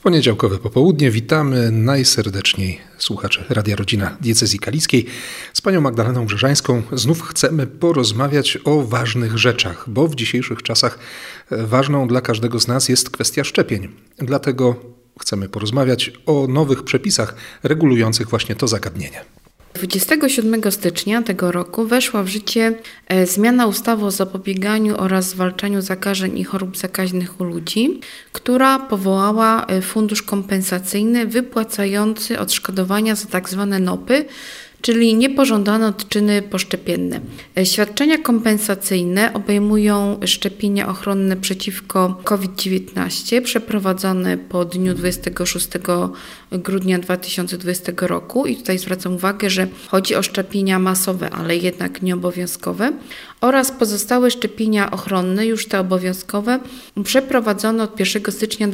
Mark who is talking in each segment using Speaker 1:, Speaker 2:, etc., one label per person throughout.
Speaker 1: Poniedziałkowe popołudnie witamy najserdeczniej słuchacze Radia Rodzina Diecezji Kaliskiej. Z panią Magdaleną Brzeżańską znów chcemy porozmawiać o ważnych rzeczach, bo w dzisiejszych czasach ważną dla każdego z nas jest kwestia szczepień. Dlatego chcemy porozmawiać o nowych przepisach regulujących właśnie to zagadnienie.
Speaker 2: 27 stycznia tego roku weszła w życie zmiana ustawy o zapobieganiu oraz zwalczaniu zakażeń i chorób zakaźnych u ludzi, która powołała fundusz kompensacyjny wypłacający odszkodowania za tzw. NOP-y, czyli niepożądane odczyny poszczepienne. Świadczenia kompensacyjne obejmują szczepienia ochronne przeciwko COVID-19 przeprowadzone po dniu 26 grudnia 2020 roku i tutaj zwracam uwagę, że chodzi o szczepienia masowe, ale jednak nieobowiązkowe oraz pozostałe szczepienia ochronne, już te obowiązkowe, przeprowadzone od 1 stycznia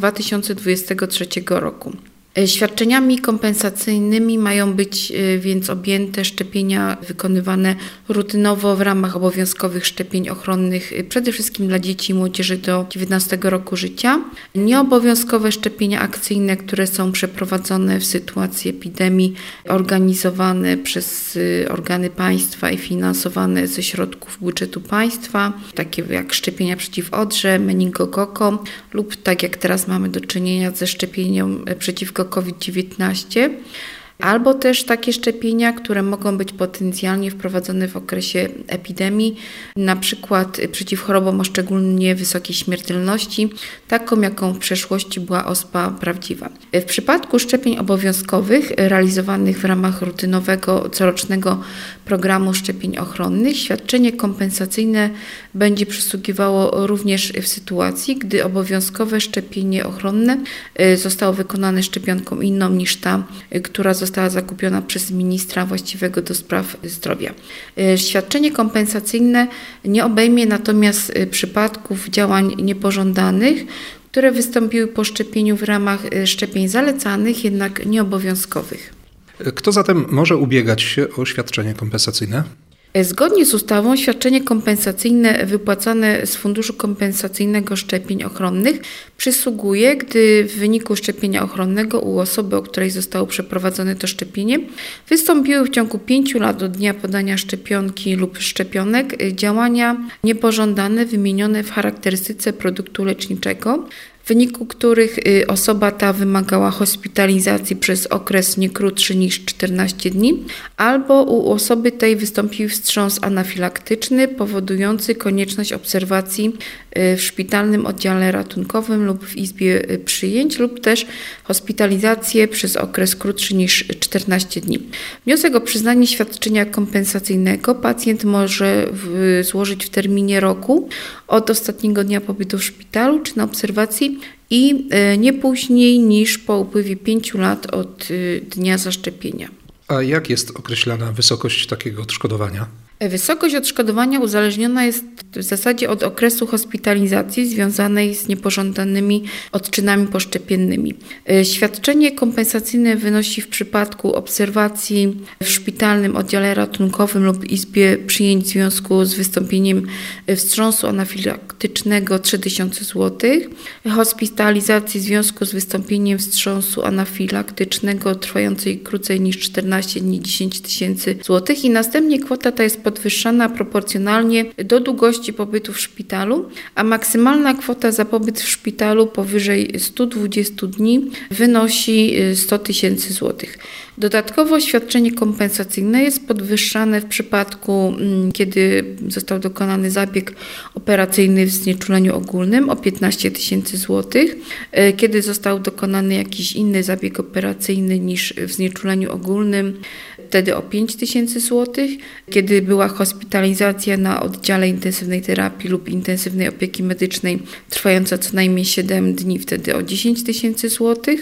Speaker 2: 2023 roku. Świadczeniami kompensacyjnymi mają być więc objęte szczepienia wykonywane rutynowo w ramach obowiązkowych szczepień ochronnych przede wszystkim dla dzieci i młodzieży do 19 roku życia, nieobowiązkowe szczepienia akcyjne, które są przeprowadzone w sytuacji epidemii, organizowane przez organy państwa i finansowane ze środków budżetu państwa, takie jak szczepienia przeciw odrze, meningokokom lub tak jak teraz mamy do czynienia ze szczepieniem przeciwko COVID-19, albo też takie szczepienia, które mogą być potencjalnie wprowadzone w okresie epidemii, na przykład przeciw chorobom o szczególnie wysokiej śmiertelności, taką jaką w przeszłości była ospa prawdziwa. W przypadku szczepień obowiązkowych realizowanych w ramach rutynowego corocznego programu szczepień ochronnych świadczenie kompensacyjne będzie przysługiwało również w sytuacji, gdy obowiązkowe szczepienie ochronne zostało wykonane szczepionką inną niż ta, która została zakupiona przez ministra właściwego do spraw zdrowia. Świadczenie kompensacyjne nie obejmie natomiast przypadków działań niepożądanych, które wystąpiły po szczepieniu w ramach szczepień zalecanych, jednak nieobowiązkowych.
Speaker 1: Kto zatem może ubiegać się o świadczenie kompensacyjne?
Speaker 2: Zgodnie z ustawą świadczenie kompensacyjne wypłacane z Funduszu Kompensacyjnego Szczepień Ochronnych przysługuje, gdy w wyniku szczepienia ochronnego u osoby, o której zostało przeprowadzone to szczepienie, wystąpiły w ciągu 5 lat od dnia podania szczepionki lub szczepionek działania niepożądane wymienione w charakterystyce produktu leczniczego, w wyniku których osoba ta wymagała hospitalizacji przez okres nie krótszy niż 14 dni, albo u osoby tej wystąpił wstrząs anafilaktyczny powodujący konieczność obserwacji w szpitalnym oddziale ratunkowym lub w izbie przyjęć, lub też hospitalizację przez okres krótszy niż 14 dni. Wniosek o przyznanie świadczenia kompensacyjnego pacjent może złożyć w terminie roku od ostatniego dnia pobytu w szpitalu czy na obserwacji i nie później niż po upływie 5 lat od dnia zaszczepienia.
Speaker 1: A jak jest określana wysokość takiego odszkodowania?
Speaker 2: Wysokość odszkodowania uzależniona jest w zasadzie od okresu hospitalizacji związanej z niepożądanymi odczynami poszczepiennymi. Świadczenie kompensacyjne wynosi w przypadku obserwacji w szpitalnym oddziale ratunkowym lub izbie przyjęć w związku z wystąpieniem wstrząsu anafilaktycznego 3000 zł, hospitalizacji w związku z wystąpieniem wstrząsu anafilaktycznego trwającej krócej niż 14 dni 10 000 zł i następnie kwota ta jest podwyższana proporcjonalnie do długości pobytu w szpitalu, a maksymalna kwota za pobyt w szpitalu powyżej 120 dni wynosi 100 000 zł. Dodatkowo świadczenie kompensacyjne jest podwyższane w przypadku, kiedy został dokonany zabieg operacyjny w znieczuleniu ogólnym o 15 000 zł, kiedy został dokonany jakiś inny zabieg operacyjny niż w znieczuleniu ogólnym, wtedy o 5 000 zł, kiedy była hospitalizacja na oddziale intensywnej terapii lub intensywnej opieki medycznej trwająca co najmniej 7 dni, wtedy o 10 000 zł.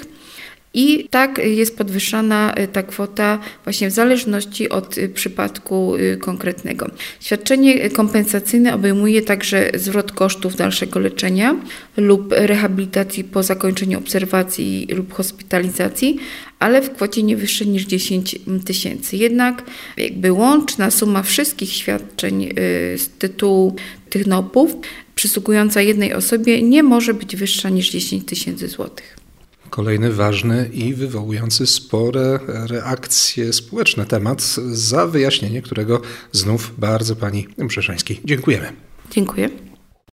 Speaker 2: I tak jest podwyższana ta kwota właśnie w zależności od przypadku konkretnego. Świadczenie kompensacyjne obejmuje także zwrot kosztów dalszego leczenia lub rehabilitacji po zakończeniu obserwacji lub hospitalizacji, ale w kwocie nie wyższej niż 10 000. Jednak łączna suma wszystkich świadczeń z tytułu tych NOP-ów przysługująca jednej osobie nie może być wyższa niż 10 000 złotych.
Speaker 1: Kolejny ważny i wywołujący spore reakcje społeczne temat, za wyjaśnienie którego znów bardzo pani Brzeżańskiej dziękujemy.
Speaker 2: Dziękuję.